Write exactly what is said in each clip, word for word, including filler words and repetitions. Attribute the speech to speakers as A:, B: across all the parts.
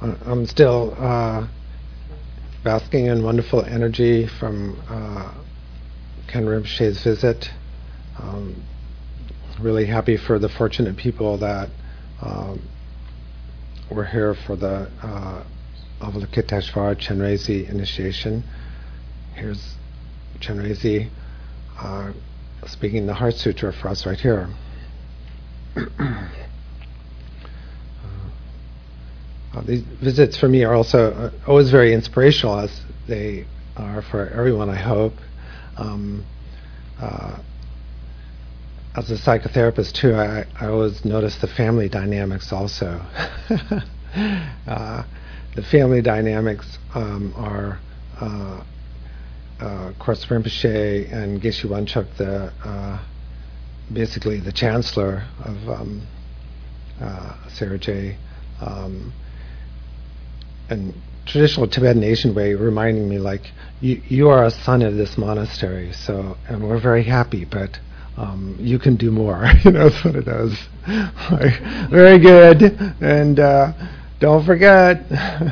A: Uh, I'm still uh, basking in wonderful energy from uh, Ken Rinpoche's visit. Um, really happy for the fortunate people that um, were here for the uh, Avalokiteshvara Chenrezig initiation. Here's Chenrezig uh, speaking the Heart Sutra for us right here. Uh, these visits for me are also uh, always very inspirational, as they are for everyone, I hope. Um, uh, as a psychotherapist too, I, I always notice the family dynamics also. uh, the family dynamics um, are, uh, uh, of course, Rinpoche and Geshe Wanchuk, the uh, basically the chancellor of um, uh, Sergei. Um, and traditional Tibetan Asian way, reminding me like, you, you are a son of this monastery, so, and we're very happy, but um, you can do more. You know, that's what it does. Like, very good, and uh, don't forget.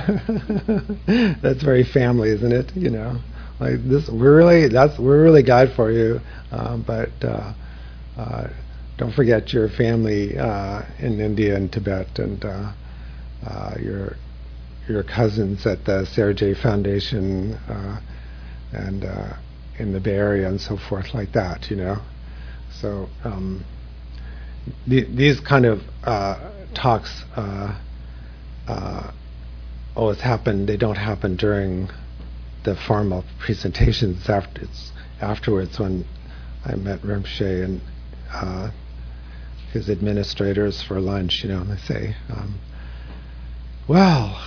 A: That's very family, isn't it? You know, like this, we're really, that's, we're really God for you, um, but uh, uh, don't forget your family uh, in India and Tibet, and uh, uh, your your cousins at the Sergei Foundation uh, and uh, in the Bay Area and so forth, like that, you know. So um, th- these kind of uh, talks uh, uh, always happen. They don't happen during the formal presentations. After it's afterwards, when I met Rinpoche and uh, his administrators for lunch, you know, and they say, um, wow,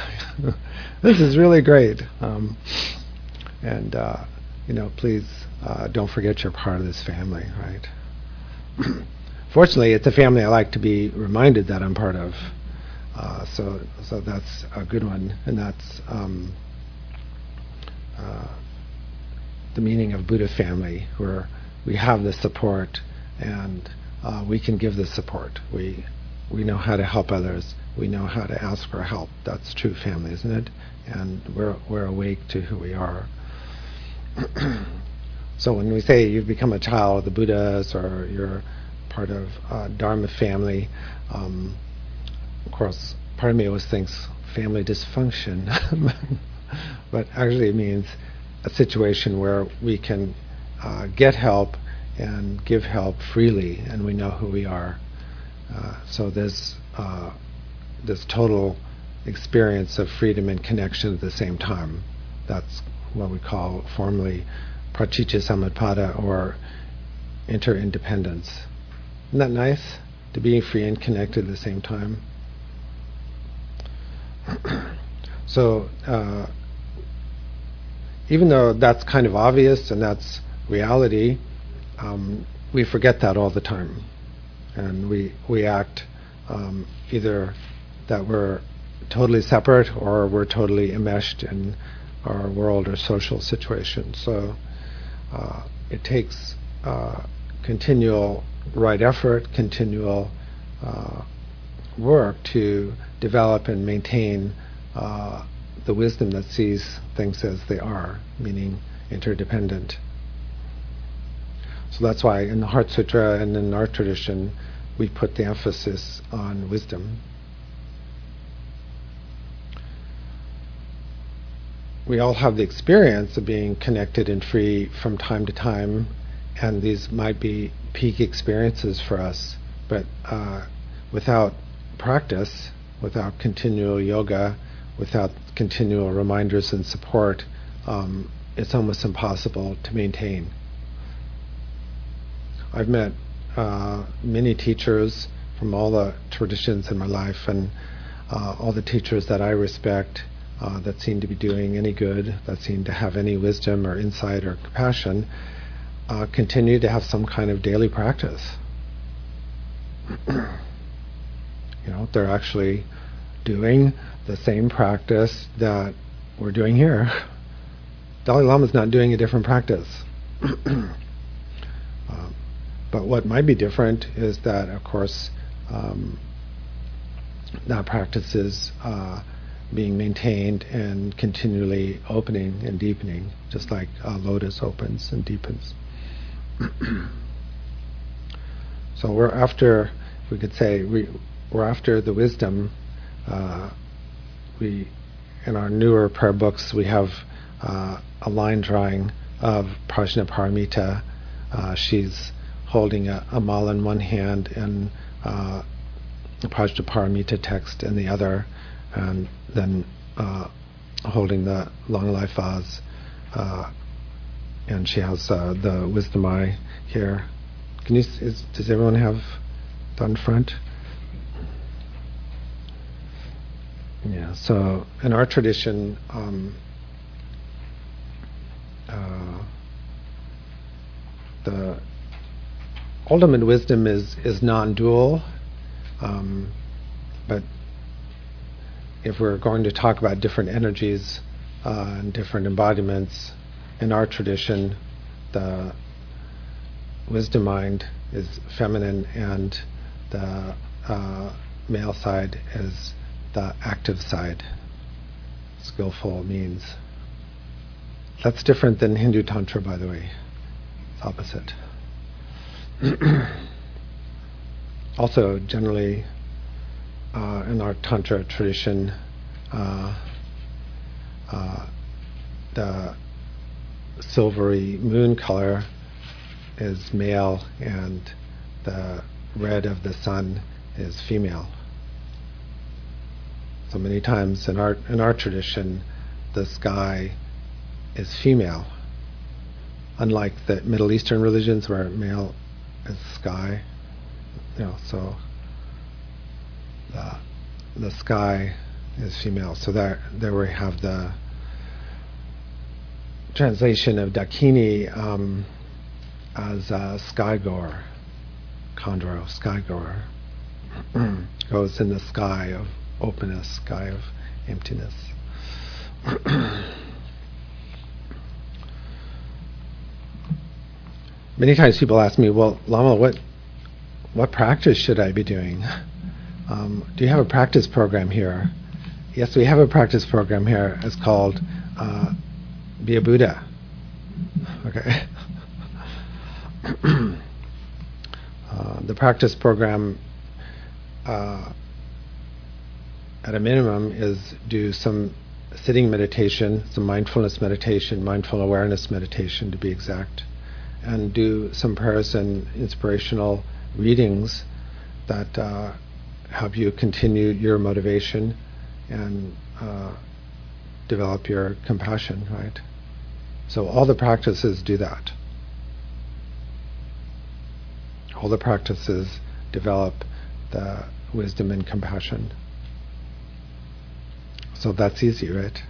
A: this is really great. Um, and, uh, you know, please uh, don't forget you're part of this family, right? Fortunately, it's a family I like to be reminded that I'm part of. Uh, so so that's a good one. And that's um, uh, the meaning of Buddha family, where we have the support and uh, we can give the support. We we know how to help others. We know how to ask for help. That's true family, isn't it? And we're we're awake to who we are. So when we say you've become a child of the Buddhas, or you're part of uh, Dharma family, um, of course, part of me always thinks family dysfunction, but actually it means a situation where we can uh, get help and give help freely, and we know who we are. Uh, so there's uh, this total experience of freedom and connection at the same time. That's what we call formally Pratitya Samutpada, or interdependence. Isn't that nice? To be free and connected at the same time. So uh, even though that's kind of obvious and that's reality, um, we forget that all the time. And we, we act um, either that we're totally separate or we're totally enmeshed in our world or social situation. So uh, it takes uh, continual right effort, continual uh, work to develop and maintain uh, the wisdom that sees things as they are, meaning interdependent. So that's why in the Heart Sutra and in our tradition, we put the emphasis on wisdom. We all have the experience of being connected and free from time to time, and these might be peak experiences for us, but uh, without practice, without continual yoga, without continual reminders and support, um, it's almost impossible to maintain. I've met uh, many teachers from all the traditions in my life, and uh, all the teachers that I respect, uh, that seem to be doing any good, that seem to have any wisdom or insight or compassion, uh, continue to have some kind of daily practice. You know, they're actually doing the same practice that we're doing here. Dalai Lama's not doing a different practice. um, but what might be different is that, of course, um, that practice is uh, being maintained and continually opening and deepening, just like a lotus opens and deepens. So we're after, we could say, we, we're after the wisdom. Uh, we, in our newer prayer books, we have uh, a line drawing of Prajnaparamita. Uh, she's holding a, a mala in one hand and uh, the Prajnaparamita text in the other, and then uh, holding the long life vase. Uh, and she has uh, the wisdom eye here. Can you? Is, does everyone have that in front? Yeah. So in our tradition, um, uh, the ultimate wisdom is is non-dual, um, but if we're going to talk about different energies uh, and different embodiments, in our tradition, the wisdom mind is feminine and the uh, male side is the active side, skillful means. That's different than Hindu Tantra, by the way. It's opposite. Also, generally, uh, in our Tantra tradition, uh, uh, the silvery moon color is male and the red of the sun is female. So many times in our in our tradition, the sky is female, unlike the Middle Eastern religions where male is sky. You know, so the the sky is female. So there there we have the translation of Dakini um, as uh, skygoer, Khandro, skygoer, goes in the sky of openness, sky of emptiness. Many times people ask me, well, Lama, what what practice should I be doing? Um, do you have a practice program here? Yes, we have a practice program here. It's called uh, Be a Buddha. Okay. uh, the practice program, uh, at a minimum, is do some sitting meditation, some mindfulness meditation, mindful awareness meditation to be exact, and do some prayers and inspirational readings that uh, help you continue your motivation and uh, develop your compassion, right? So all the practices do that. All the practices develop the wisdom and compassion. So that's easy, right?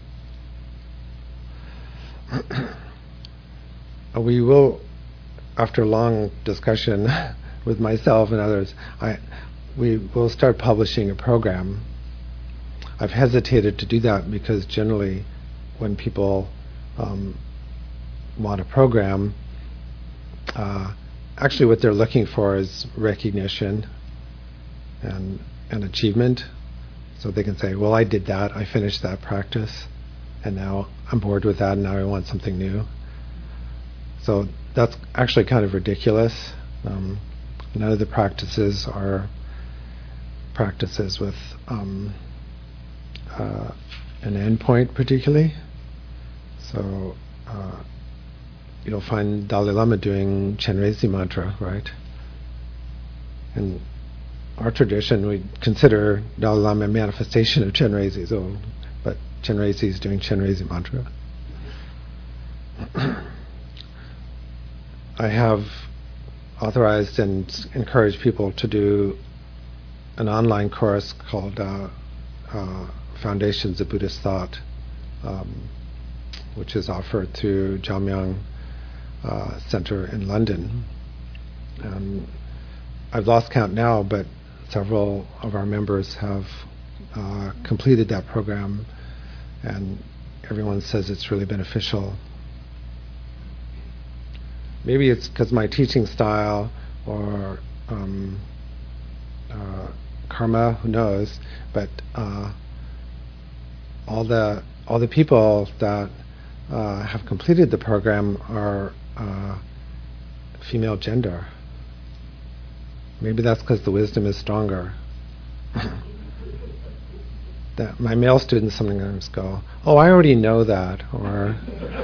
A: We will, after long discussion with myself and others, I we will start publishing a program. I've hesitated to do that because generally when people um, want a program, uh, actually what they're looking for is recognition and, and achievement. So they can say, well, I did that, I finished that practice, and now I'm bored with that, and now I want something new. So that's actually kind of ridiculous. Um, none of the practices are practices with um, uh, an endpoint particularly. So uh, you'll find Dalai Lama doing Chenrezig mantra, right? And our tradition, we consider Dalai Lama a manifestation of Chenrezig, so, but Chenrezig is doing Chenrezig mantra. I have authorized and encouraged people to do an online course called uh, uh, Foundations of Buddhist Thought, um, which is offered through Jamyang uh, Center in London. Um, I've lost count now, but several of our members have uh, completed that program, and everyone says it's really beneficial. Maybe it's because my teaching style or um, uh, karma, who knows, but uh, all the all the people that uh, have completed the program are uh, female gender. Maybe that's because the wisdom is stronger. That my male students sometimes go, "Oh, I already know that," or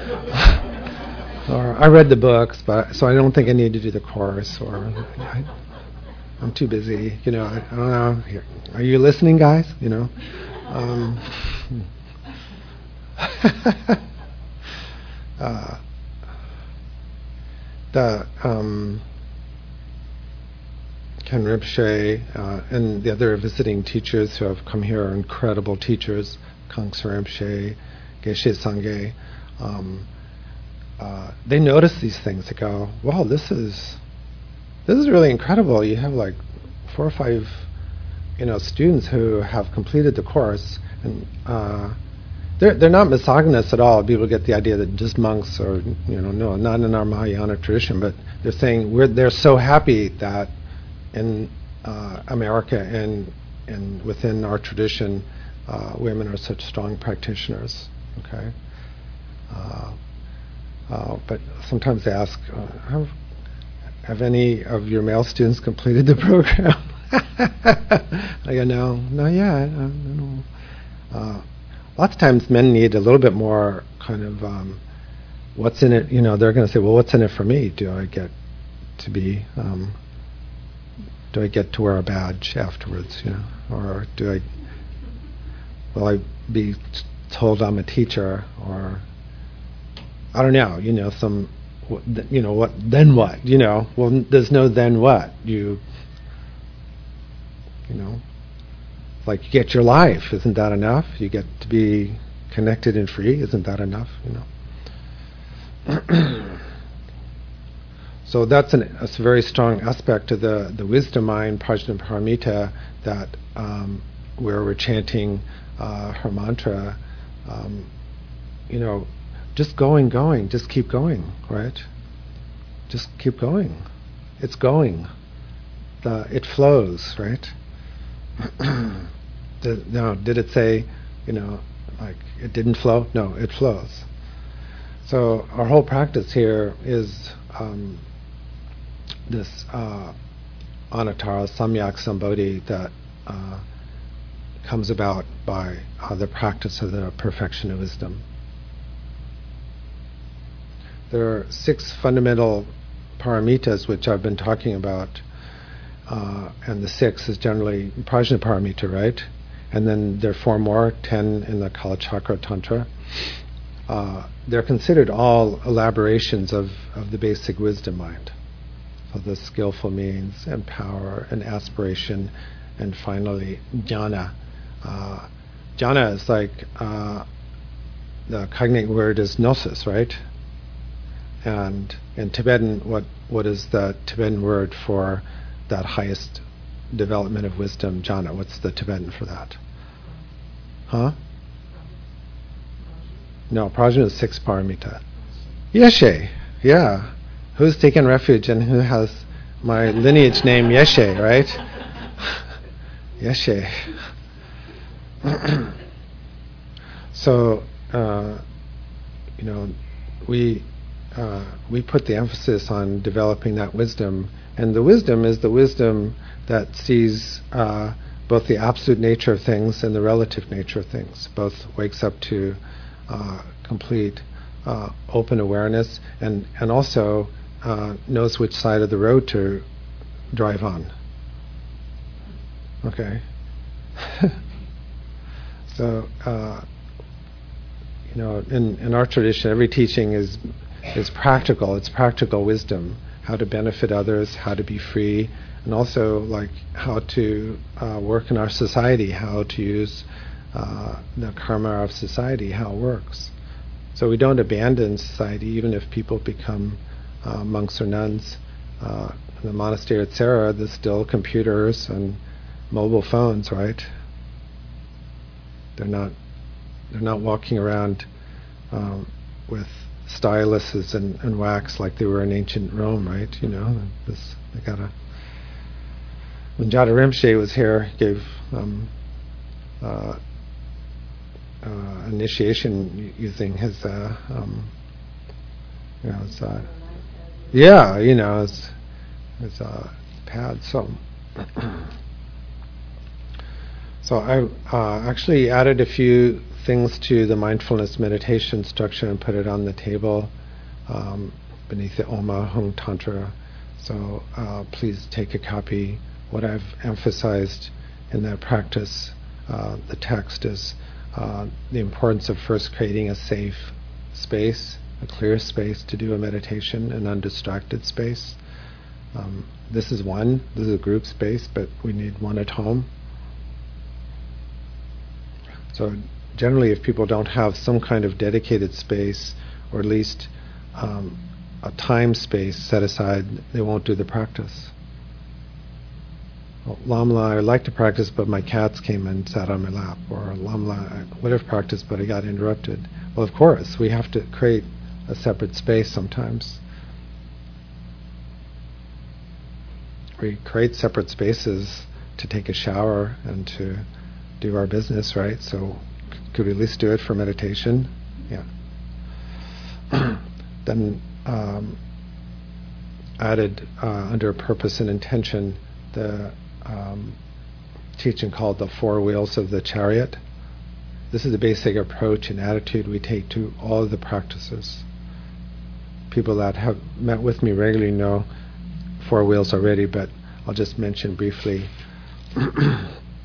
A: or "I read the books, but so I don't think I need to do the course," or I, "I'm too busy." You know, I, I don't know. Are you listening, guys? You know. Um, uh, the um, Ken Rinpoche uh, and the other visiting teachers who have come here are incredible teachers. Kangso Rinpoche, Geshe Sangye. Um, uh, they notice these things. They go, "Wow, this is this is really incredible. You have like four or five, you know, students who have completed the course, and uh, they're they're not misogynist at all. People get the idea that just monks or you know, no, not in our Mahayana tradition, but they're saying we're they're so happy that in uh, America and and within our tradition, uh, women are such strong practitioners." Okay, uh, uh, but sometimes they ask, uh, have, "Have any of your male students completed the program?" I go, "No, not yet." Uh, no. uh, lots of times men need a little bit more kind of um, what's in it. You know, they're going to say, "Well, what's in it for me? Do I get to be? Um, do I get to wear a badge afterwards? You know, or do I? Will I be t- told I'm a teacher? Or I don't know. You know, some. You know what? Then what? You know, well, n- there's no then what. You. You know, like you get your life. Isn't that enough? You get to be connected and free. Isn't that enough? You know. So that's an, a very strong aspect of the, the wisdom mind, Prajnaparamita, that um, where we're chanting uh, her mantra, um, you know, just going, going, just keep going, right? Just keep going. It's going. The, it flows, right? Did, no, did it say, you know, like it didn't flow? No, it flows. So our whole practice here is um, this uh, anattara samyak sambodhi that uh, comes about by uh, the practice of the perfection of wisdom. There are six fundamental paramitas which I've been talking about, uh, and the six is generally prajnaparamita, right? And then there are four more, ten in the Kalachakra Tantra. Uh, they're considered all elaborations of, of the basic wisdom mind. So the skillful means and power and aspiration, and finally jhana. Uh, jhana is like uh, the cognate word is gnosis, right? And in Tibetan, what what is the Tibetan word for that highest development of wisdom, jhana? What's the Tibetan for that? Huh? No, prajna is six paramita. Yeshe, yeah. Who's taken refuge and who has my lineage name Yeshe, right? Yeshe. So, uh, you know, we uh, we put the emphasis on developing that wisdom, and the wisdom is the wisdom that sees uh, both the absolute nature of things and the relative nature of things. Both wakes up to uh, complete uh, open awareness, and and also uh, knows which side of the road to drive on. Okay. So, uh, you know, in, in our tradition, every teaching is is practical. It's practical wisdom, how to benefit others, how to be free, and also like how to uh, work in our society, how to use uh, the karma of society, how it works. So we don't abandon society, even if people become uh, monks or nuns. Uh, in the monastery at Sarah, there's still computers and mobile phones, right? They're not they're not walking around um, with styluses and, and wax like they were in ancient Rome, right? You know, this they got a. When Jada Rinpoche was here, he gave um, uh, uh, initiation using his, uh, um, you know, his, uh, yeah, you know, his, his uh, pad. So, so I uh, actually added a few things to the mindfulness meditation structure and put it on the table um, beneath the Oma Hung Tantra. So uh, please take a copy. What I've emphasized in that practice, uh, the text is uh, the importance of first creating a safe space, a clear space to do a meditation, an undistracted space. Um, this is one, this is a group space, but we need one at home. So generally, if people don't have some kind of dedicated space, or at least um, a time space set aside, they won't do the practice. Well, Lamla, I like to practice, but my cats came and sat on my lap. Or Lamla, I would have practiced, but I got interrupted. Well, of course, we have to create a separate space sometimes. We create separate spaces to take a shower and to do our business, right? So c- could we at least do it for meditation? Yeah. Then um, added uh, under purpose and intention the um, teaching called the four wheels of the chariot. This is the basic approach and attitude we take to all of the practices. People that have met with me regularly know four wheels already, but I'll just mention briefly. uh,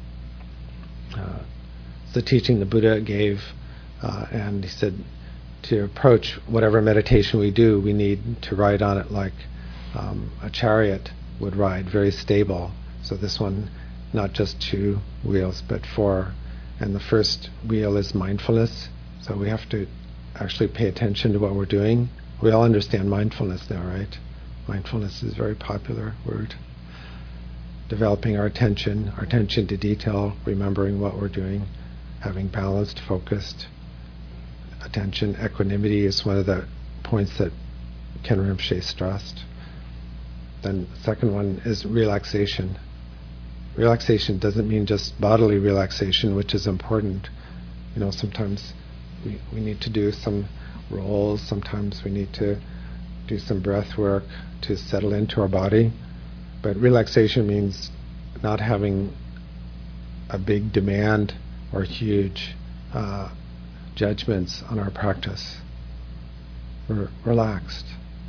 A: the teaching the Buddha gave, uh, and he said to approach whatever meditation we do, we need to ride on it like um, a chariot would ride, very stable. So this one, not just two wheels, but four. And the first wheel is mindfulness. So we have to actually pay attention to what we're doing. We all understand mindfulness now, right? Mindfulness is a very popular word. Developing our attention, our attention to detail, remembering what we're doing, having balanced, focused attention. Equanimity is one of the points that Ken Rinpoche stressed. Then the second one is relaxation. Relaxation doesn't mean just bodily relaxation, which is important. You know, sometimes we, we need to do some rolls, sometimes we need to do some breath work to settle into our body. But relaxation means not having a big demand or huge uh, judgments on our practice. We're relaxed.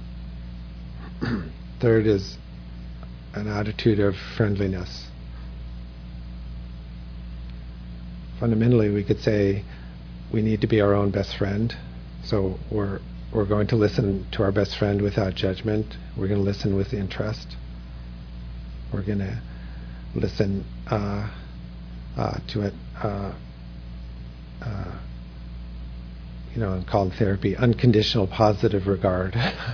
A: Third is an attitude of friendliness. Fundamentally, we could say we need to be our own best friend. So we're we're going to listen to our best friend without judgment. We're going to listen with interest. We're going to listen uh, uh, to it, uh, uh, you know, called therapy, unconditional positive regard.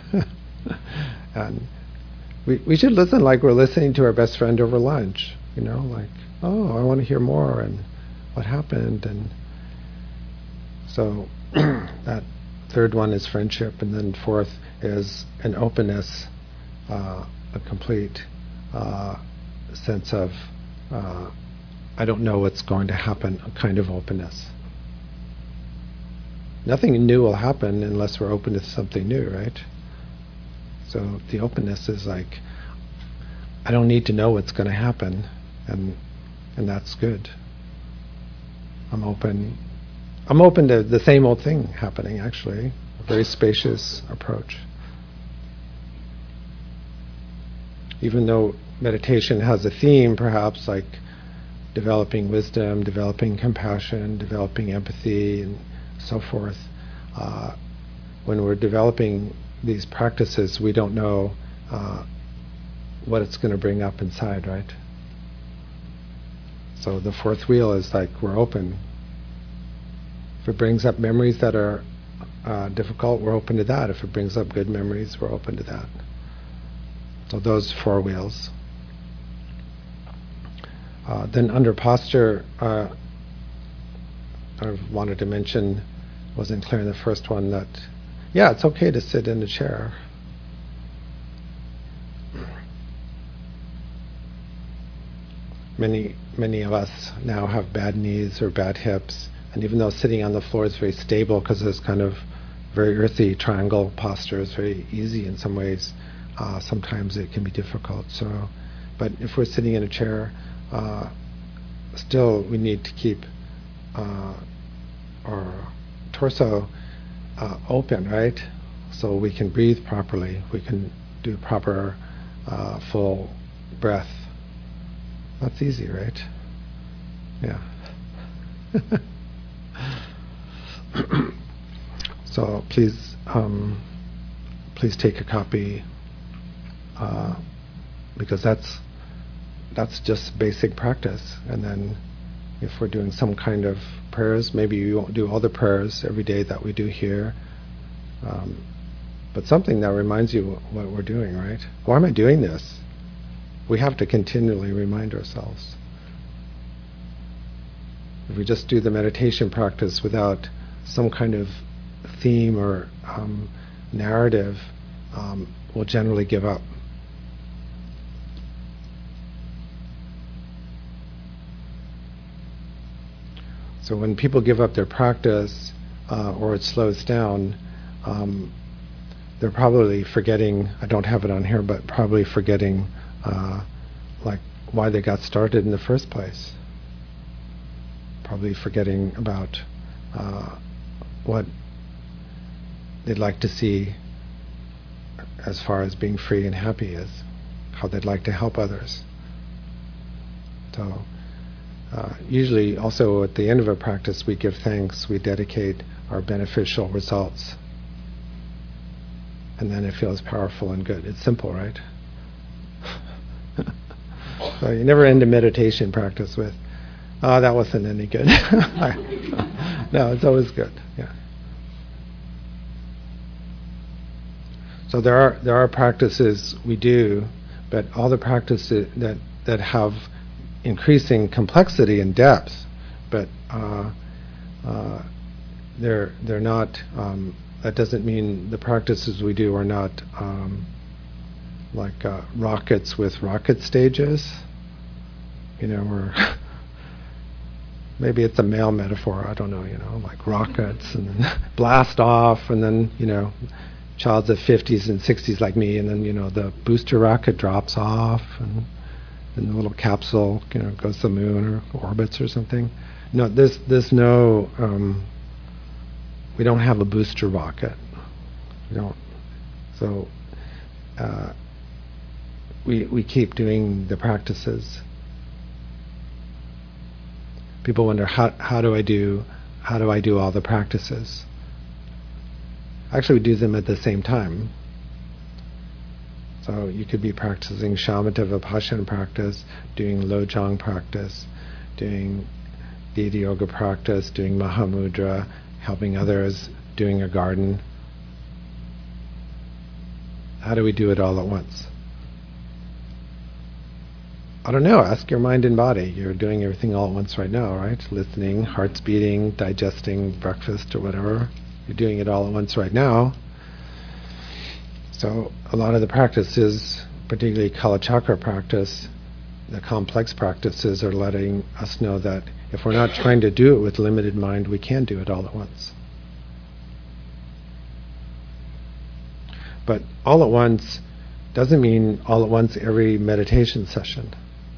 A: And we we should listen like we're listening to our best friend over lunch. You know, like, oh, I want to hear more, and what happened, and so that third one is friendship, and then fourth is an openness, uh, a complete uh, sense of uh, I don't know what's going to happen, a kind of openness. Nothing new will happen unless we're open to something new, right? So the openness is like, I don't need to know what's going to happen, and and that's good. I'm open. I'm open to the same old thing happening, actually. A very spacious approach. Even though meditation has a theme, perhaps, like developing wisdom, developing compassion, developing empathy, and so forth, uh, when we're developing these practices, we don't know uh, what it's going to bring up inside, right? So the fourth wheel is like we're open. If it brings up memories that are uh, difficult, we're open to that. If it brings up good memories, we're open to that. So those four wheels. Uh, then under posture, uh, I wanted to mention, wasn't clear in the first one, that yeah, it's okay to sit in a chair. Many many of us now have bad knees or bad hips, And even though sitting on the floor is very stable because it's kind of very earthy triangle posture, is very easy in some ways, uh, sometimes it can be difficult. So, but if we're sitting in a chair, uh, still we need to keep uh, our torso uh, open, right? So we can breathe properly. We can do proper uh, full breath. That's easy, right? Yeah. So please, um, please take a copy, uh, because that's that's just basic practice. And then, if we're doing some kind of prayers, maybe you won't do all the prayers every day that we do here, um, but something that reminds you what we're doing, right? Why am I doing this? We have to continually remind ourselves. If we just do the meditation practice without some kind of theme or um, narrative, um, we'll generally give up. So when people give up their practice uh, or it slows down, um, they're probably forgetting, I don't have it on here, but probably forgetting uh, like why they got started in the first place. Probably forgetting about uh, what they'd like to see as far as being free and happy is, how they'd like to help others. So uh, usually also at the end of a practice we give thanks, we dedicate our beneficial results, and then it feels powerful and good. It's simple, right? So you never end a meditation practice with, oh, that wasn't any good. No, it's always good. Yeah. So there are there are practices we do, but all the practices that that have increasing complexity and depth, but uh, uh, they're they're not. Um, that doesn't mean the practices we do are not um, like uh, rockets with rocket stages. You know, we're maybe it's a male metaphor, I don't know, you know, like rockets and then blast off, and then, you know, child's of fifties and sixties like me, and then, you know, the booster rocket drops off, and then the little capsule, you know, goes to the moon or orbits or something. No, there's, there's no, um, we don't have a booster rocket. We don't. So, uh, we, we keep doing the practices. People wonder, how how do I do how do I do all the practices? Actually, we do them at the same time. So you could be practicing shamatha vipassana practice, doing lojong practice, doing Dhyana yoga practice, doing mahamudra, helping others, doing a garden. How do we do it all at once? I don't know, ask your mind and body. You're doing everything all at once right now, right? Listening, heart's beating, digesting breakfast or whatever. You're doing it all at once right now. So a lot of the practices, particularly Kala Chakra practice, the complex practices are letting us know that if we're not trying to do it with limited mind, we can do it all at once. But all at once doesn't mean all at once every meditation session.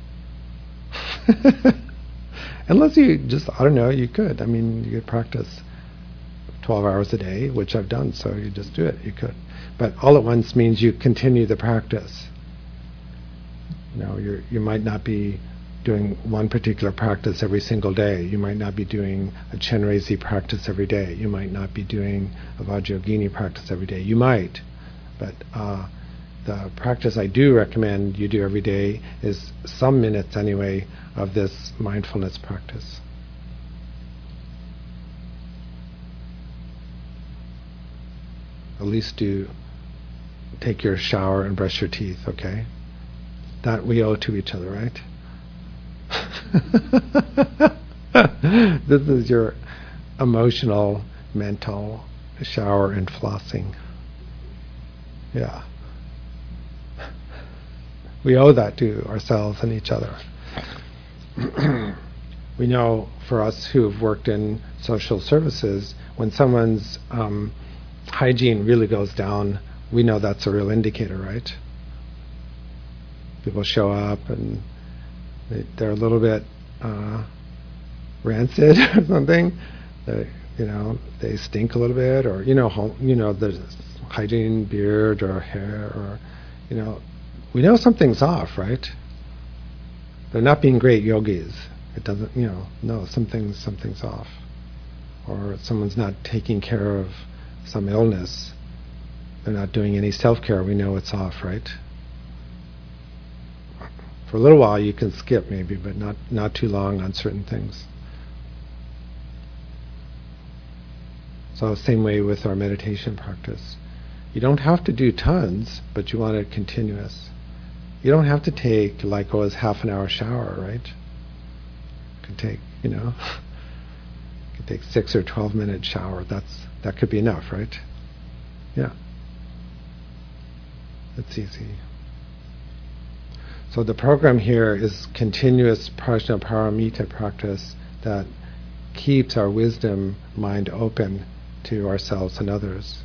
A: Unless you just, I don't know, you could. I mean, you could practice twelve hours a day, which I've done, so you just do it. You could. But all at once means you continue the practice. You know, you you might not be doing one particular practice every single day. You might not be doing a Chenrezig practice every day. You might not be doing a Vajrayogini practice every day. You might, but uh, the practice I do recommend you do every day is some minutes anyway of this mindfulness practice. At least do take your shower and brush your teeth, okay? That we owe to each other, right? This is your emotional, mental shower and flossing. Yeah. We owe that to ourselves and each other. we know for us who've worked in social services, when someone's um, hygiene really goes down, we know that's a real indicator, right? People show up and they, they're a little bit uh, rancid or something. They, you know, they stink a little bit, or you know, home, you know, the hygiene, beard or hair, or you know, we know something's off, right? They're not being great yogis. It doesn't, you know, no, something's something's off, or someone's not taking care of some illness. They're not doing any self-care. We know it's off, right? For a little while you can skip maybe, but not not too long on certain things. So same way with our meditation practice. You don't have to do tons, but you want it continuous. You don't have to take like oh, it's half an hour shower, right? You can take, you know, you can take six or twelve minute shower. That's that could be enough, right? Yeah. That's easy. So the program here is continuous prajnaparamita practice that keeps our wisdom mind open to ourselves and others.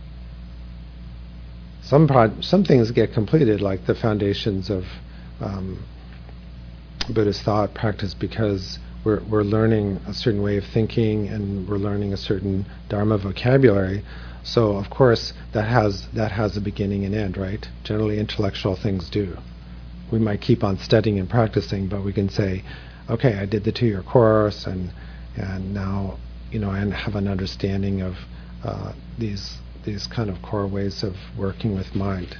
A: Some pro- some things get completed, like the foundations of um, Buddhist thought practice, because we're we're learning a certain way of thinking and we're learning a certain Dharma vocabulary. So of course that has that has a beginning and end, right? Generally intellectual things do. We might keep on studying and practicing, but we can say, okay, I did the two-year course, and and now you know I have an understanding of uh, these these kind of core ways of working with mind.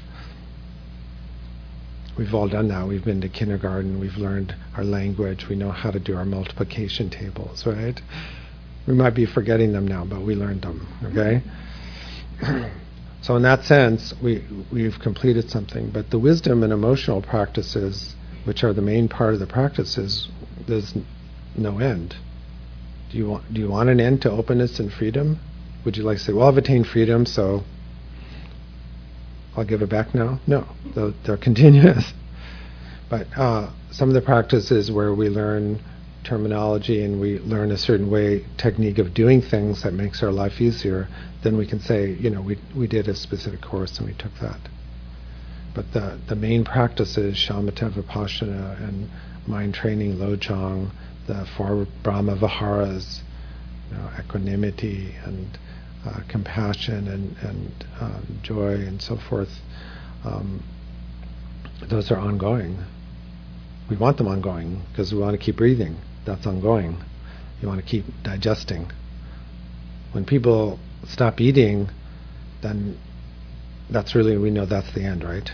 A: We've all done that. We've been to kindergarten. We've learned our language. We know how to do our multiplication tables, right? We might be forgetting them now, but we learned them. Okay. So in that sense, we, we've completed something. But the wisdom and emotional practices, which are the main part of the practices, there's n- no end. Do you want, do you want an end to openness and freedom? Would you like to say, well, I've attained freedom, so I'll give it back now? No, they're, they're continuous. But uh, some of the practices where we learn terminology and we learn a certain way, technique of doing things that makes our life easier, then we can say, you know, we we did a specific course and we took that. But the the main practices, shamatha, vipassana, and mind training, lojong, the four Brahma Viharas, you know, equanimity and uh, compassion and and um, joy and so forth, um, those are ongoing. We want them ongoing because we want to keep breathing. That's ongoing. You want to keep digesting. When people stop eating, then that's really, we know that's the end, right?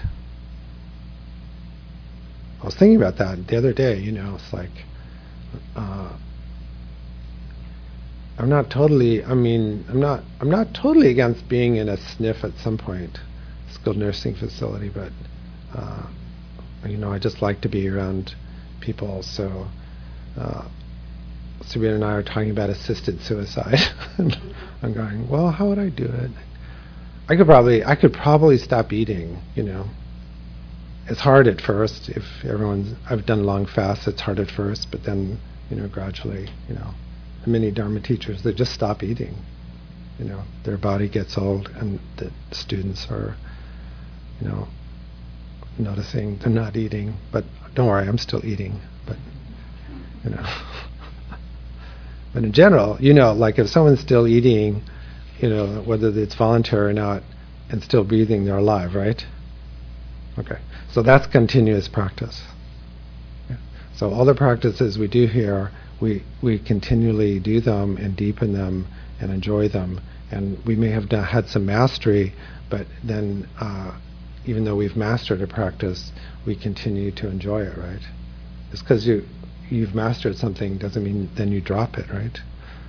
A: I was thinking about that the other day, you know, it's like, uh, I'm not totally, I mean, I'm not, I'm not totally against being in a S N F at some point, skilled nursing facility, but, uh, you know, I just like to be around people, so, uh, Sabrina and I are talking about assisted suicide. I'm going, well, how would I do it? I could probably, I could probably stop eating, you know. It's hard at first. If everyone's, I've done long fasts, it's hard at first, but then, you know, gradually, you know, many Dharma teachers, they just stop eating. You know, their body gets old, and the students are, you know, noticing they're not eating. But don't worry, I'm still eating. But, you know. But in general, you know, like if someone's still eating, you know, whether it's voluntary or not, and still breathing, they're alive, right? Okay. So that's continuous practice. Yeah. So all the practices we do here, we we continually do them and deepen them and enjoy them. And we may have done, had some mastery, but then uh, even though we've mastered a practice, we continue to enjoy it, right? It's because you, you've mastered something doesn't mean then you drop it, right?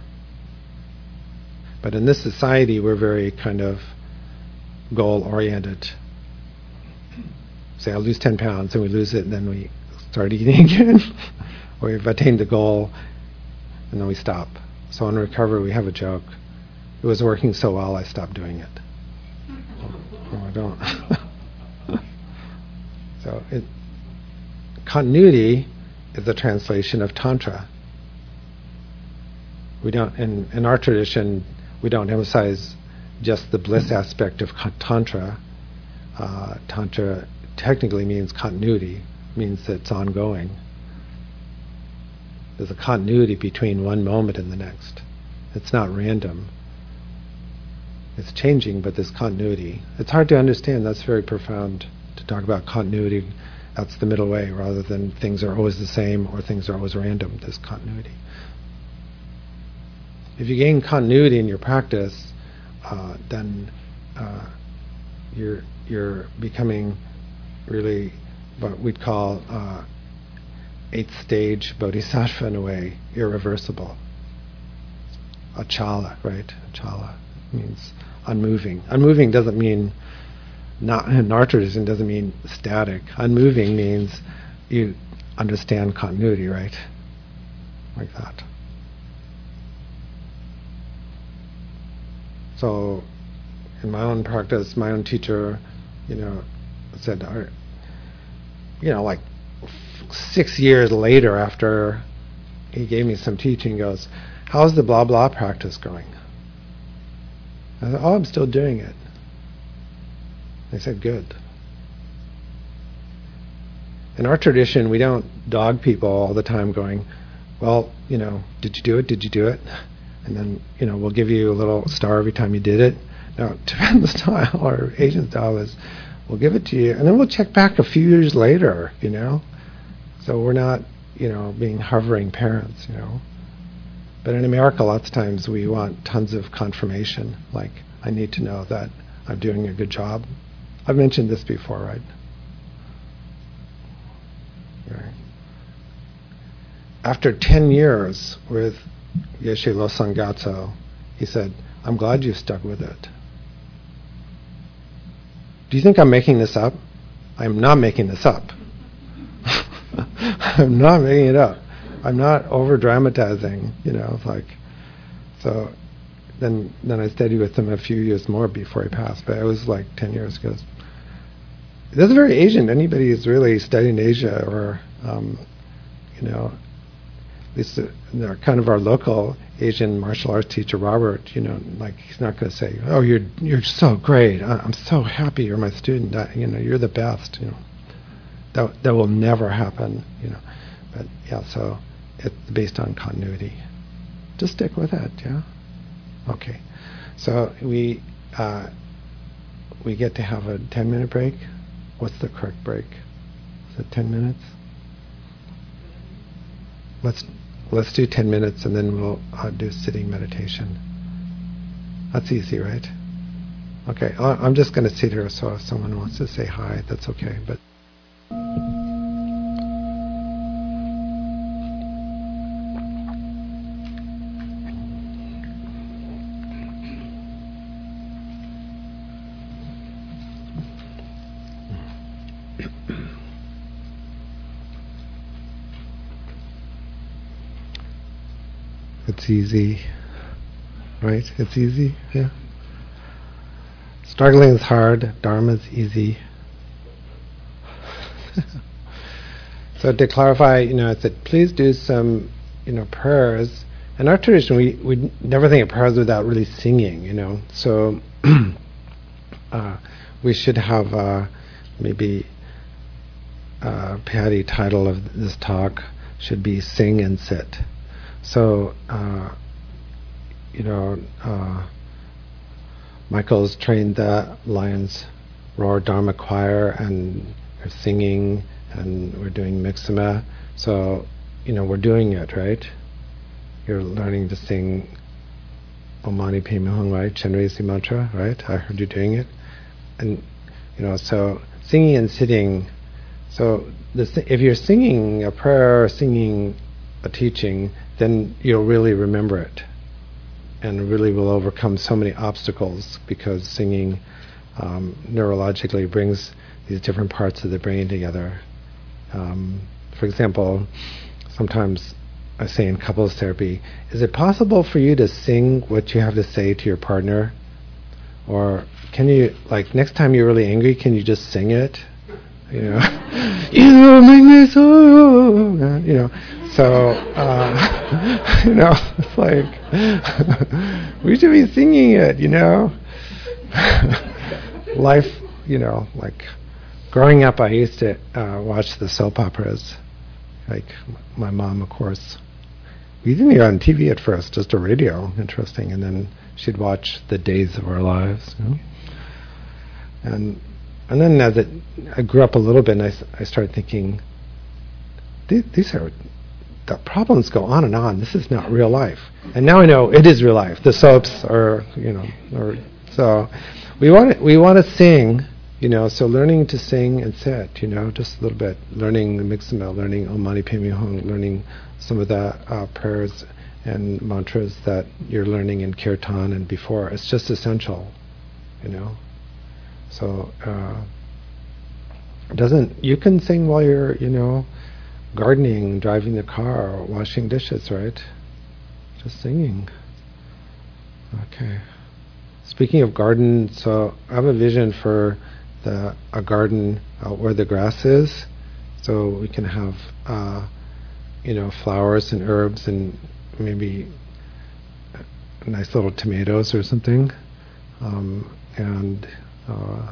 A: But in this society, we're very kind of goal-oriented. Say, I'll lose ten pounds, and we lose it, and then we start eating again. Or we've attained the goal, and then we stop. So in recovery, we have a joke. It was working so well, I stopped doing it. No, I don't. So it, continuity is a translation of Tantra. We don't, in, in our tradition, we don't emphasize just the bliss aspect of Tantra. Uh, tantra technically means continuity, means that it's ongoing. There's a continuity between one moment and the next. It's not random. It's changing, but there's continuity. It's hard to understand. That's very profound, to talk about continuity. That's the middle way, rather than things are always the same or things are always random. There's continuity. If you gain continuity in your practice, uh, then uh, you're you're becoming really what we'd call uh, eighth stage bodhisattva in a way, irreversible. Achala, right? Achala means unmoving. Unmoving doesn't mean, not in our tradition, doesn't mean static. Unmoving means you understand continuity, right? Like that. So, in my own practice, my own teacher, you know, said, uh, you know, like f- six years later after he gave me some teaching, he goes, "How's the blah blah practice going?" I said, "Oh, I'm still doing it." They said, "Good." In our tradition, we don't dog people all the time going, "Well, you know, did you do it? Did you do it?" And then, you know, we'll give you a little star every time you did it. Now, Tibetan style or Asian style is, we'll give it to you, and then we'll check back a few years later, you know. So we're not, you know, being hovering parents, you know. But in America, lots of times we want tons of confirmation, like, I need to know that I'm doing a good job. I've mentioned this before, right? Right. After ten years with Geshe Losang Gyatso, he said, "I'm glad you stuck with it." Do you think I'm making this up? I'm not making this up. I'm not making it up. I'm not over dramatizing, you know, like, so then then I studied with him a few years more before he passed, but it was like ten years ago. That's very Asian. Anybody who's really studied in Asia, or, um, you know, at least uh, they're kind of our local Asian martial arts teacher, Robert, you know, like, he's not going to say, "Oh, you're you're so great. I, I'm so happy you're my student. I, you know, you're the best." You know, that that will never happen. You know, but yeah, so it's based on continuity. Just stick with it. Yeah. Okay. So we uh, we get to have a ten minute break. What's the correct break? Is it ten minutes? Let's let's do ten minutes, and then we'll uh, do sitting meditation. That's easy, right? Okay, I'm just going to sit here, so if someone wants to say hi, that's okay. But it's easy, right? It's easy, yeah. Struggling is hard, Dharma is easy. So to clarify, you know, I said, please do some, you know, prayers. In our tradition, we, we never think of prayers without really singing, you know. So uh, we should have uh, maybe uh, Patty title of this talk should be Sing and Sit. So, uh, you know, uh, Michael's trained the Lions Roar Dharma Choir, and we're singing, and we're doing Mixima. So, you know, we're doing it, right? You're learning to sing Om Mani Padme Hung, right? Chenrezig mantra, right? I heard you doing it. And, you know, so singing and sitting. So this, if you're singing a prayer or singing a teaching, then you'll really remember it, and really will overcome so many obstacles, because singing um, neurologically brings these different parts of the brain together. Um, for example, sometimes I say in couples therapy, is it possible for you to sing what you have to say to your partner? Or can you, like, next time you're really angry, can you just sing it? You know, you make me so, you know. So, uh, you know, it's like, we should be singing it, you know. Life, you know, like, growing up I used to uh, watch the soap operas. Like, my mom, of course. We didn't hear on T V at first, just a radio, interesting. And then she'd watch The Days of Our Lives. You know? And and then as it, I grew up a little bit, and I, I started thinking, these, these are, the problems go on and on. This is not real life. And now I know it is real life. The soaps are, you know, or, so we want to, we want to sing, you know, so learning to sing and sit, you know, just a little bit. Learning the Mixamel, learning Om Mani Padme Hum, learning some of the uh, prayers and mantras that you're learning in Kirtan and before. It's just essential, you know. So, uh, doesn't, you can sing while you're, you know, gardening, driving the car, or washing dishes, right? Just singing. Okay. Speaking of garden, so I have a vision for the a garden out where the grass is, so we can have, uh, you know, flowers and herbs and maybe nice little tomatoes or something, um, and uh,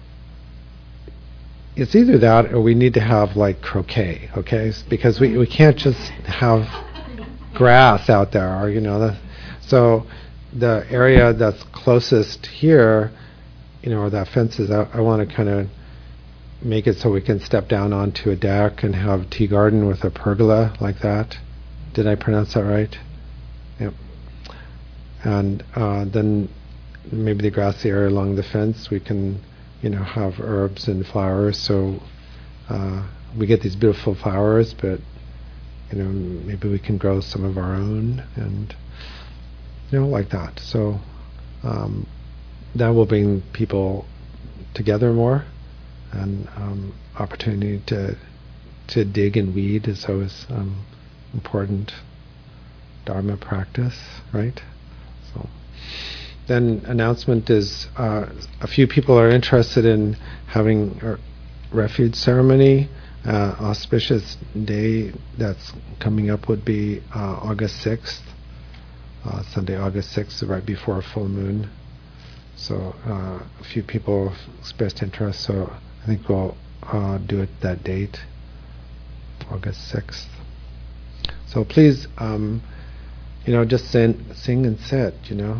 A: it's either that or we need to have like croquet, okay? Because we, we can't just have grass out there, or, you know. The, so the area that's closest here, you know, or that fence is, I, I want to kind of make it so we can step down onto a deck and have tea garden with a pergola like that. Did I pronounce that right? Yep. And uh, then maybe the grassy area along the fence, we can, you know, have herbs and flowers. So uh, we get these beautiful flowers, but, you know, maybe we can grow some of our own, and, you know, like that. So um, that will bring people together more, and um, opportunity to to dig and weed is always um, important Dharma practice, right? So then announcement is uh, a few people are interested in having a refuge ceremony. Uh, auspicious day that's coming up would be uh, August sixth, uh, Sunday, August sixth, right before full moon. So uh, a few people expressed interest, so I think we'll uh, do it that date, August sixth. So please, um, you know, just sing, sing and sit, you know,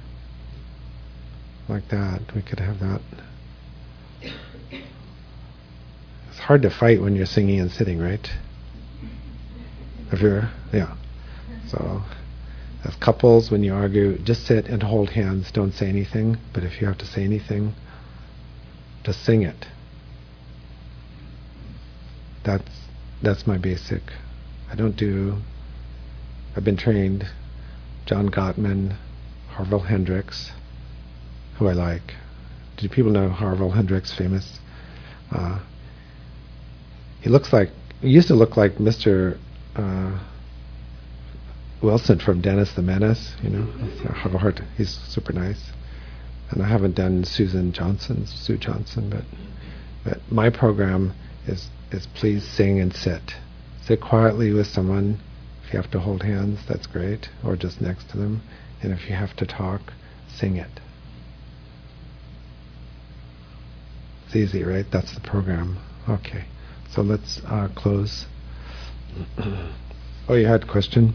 A: like that. We could have that. It's hard to fight when you're singing and sitting, right? If you're, yeah. So as couples, when you argue, just sit and hold hands. Don't say anything. But if you have to say anything, just sing it. That's that's my basic. I don't do. I've been trained. John Gottman, Harville Hendricks, who I like. Do people know Harville Hendricks, famous? Uh, he looks like. He used to look like Mister Uh, Wilson from Dennis the Menace, you know. I have a heart. He's super nice. And I haven't done Susan Johnson, Sue Johnson, but but my program is is please sing and sit. Sit quietly with someone. If you have to hold hands, that's great, or just next to them. And if you have to talk, sing it. It's easy, right? That's the program. Okay. So let's uh, close. Oh, you had a question?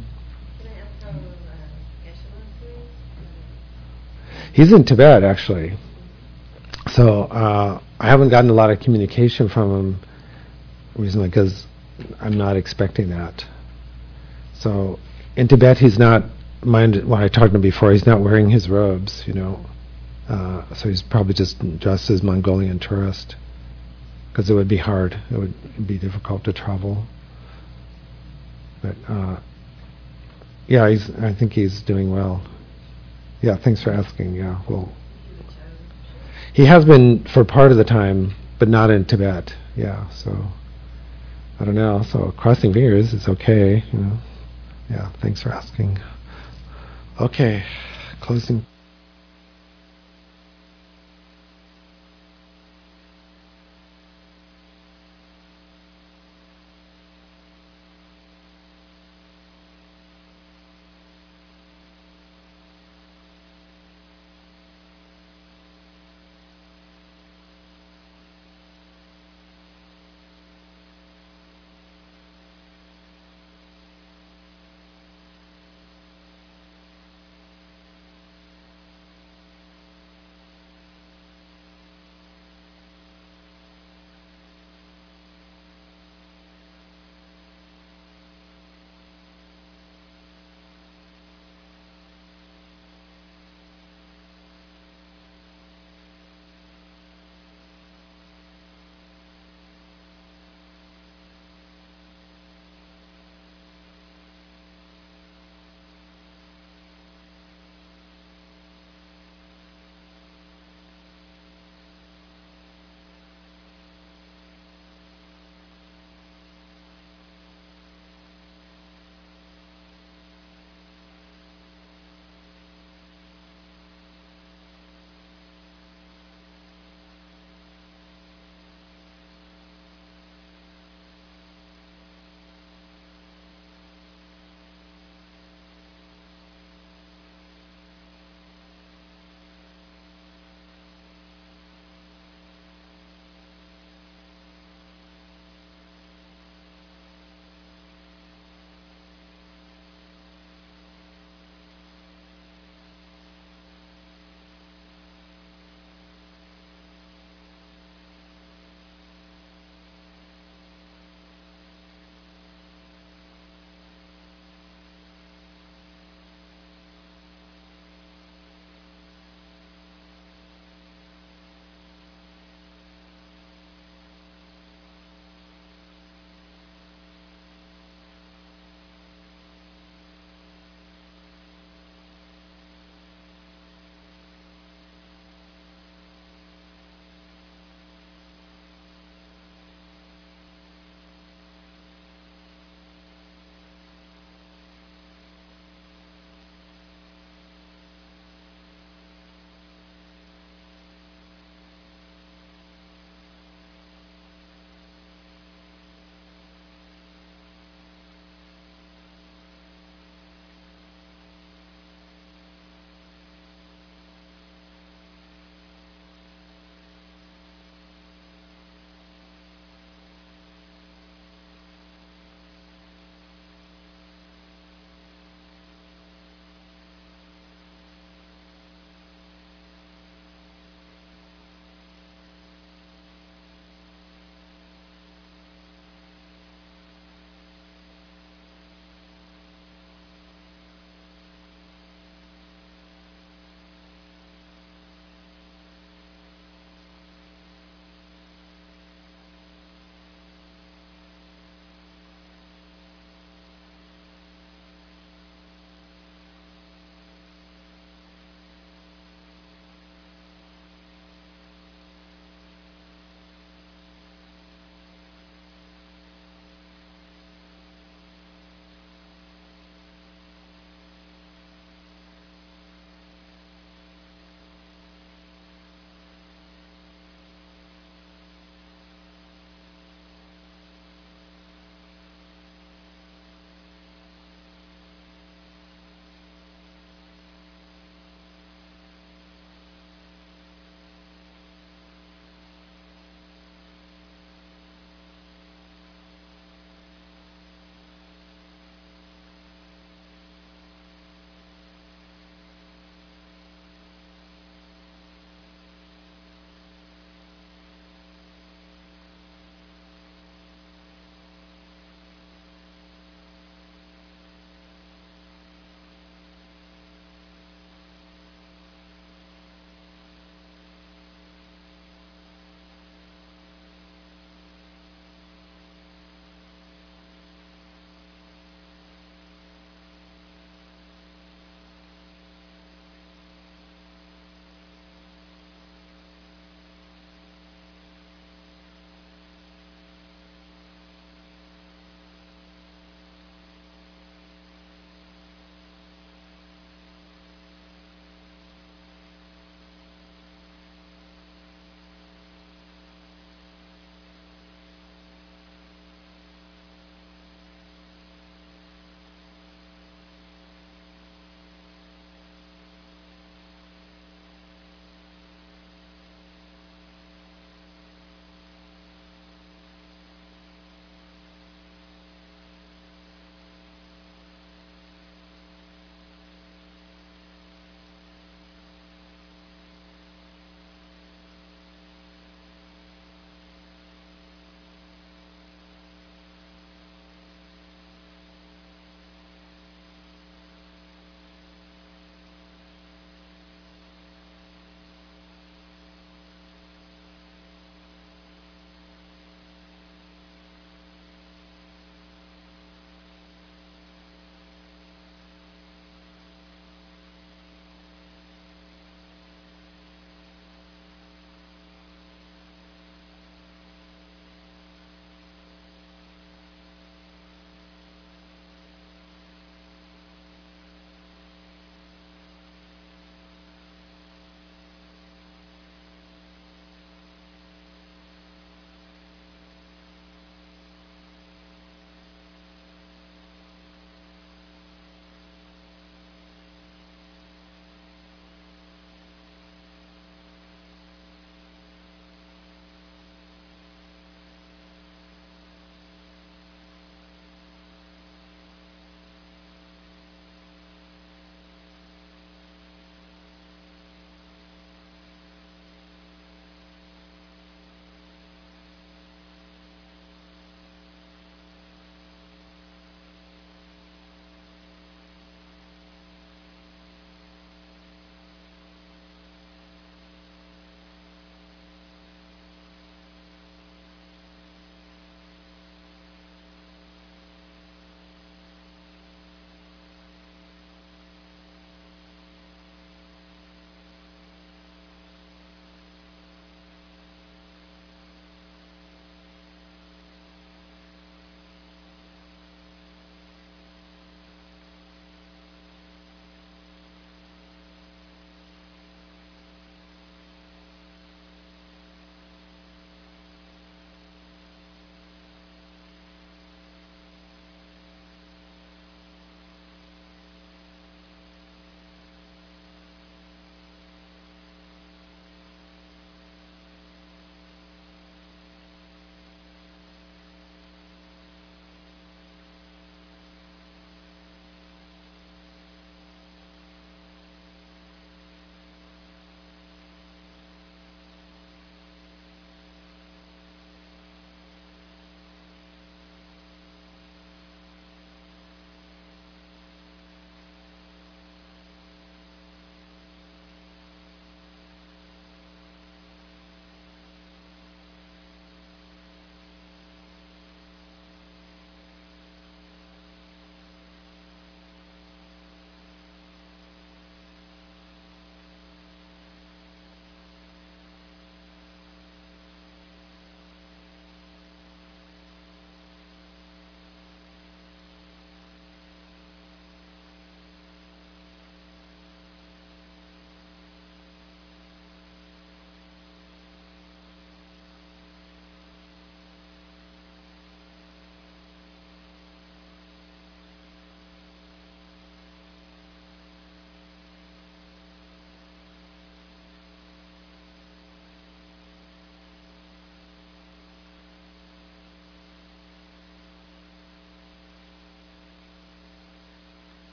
A: He's in Tibet, actually. So uh, I haven't gotten a lot of communication from him recently because I'm not expecting that. So in Tibet, he's not, mind when I talked to him before, he's not wearing his robes, you know. Uh, so he's probably just dressed as Mongolian tourist, because it would be hard. It would be difficult to travel. But uh, yeah, he's. I think he's doing well. Yeah, thanks for asking. Yeah, well, he has been for part of the time, but not in Tibet. Yeah, so I don't know. So crossing fingers, it's okay. You know. Yeah, thanks for asking. Okay, closing.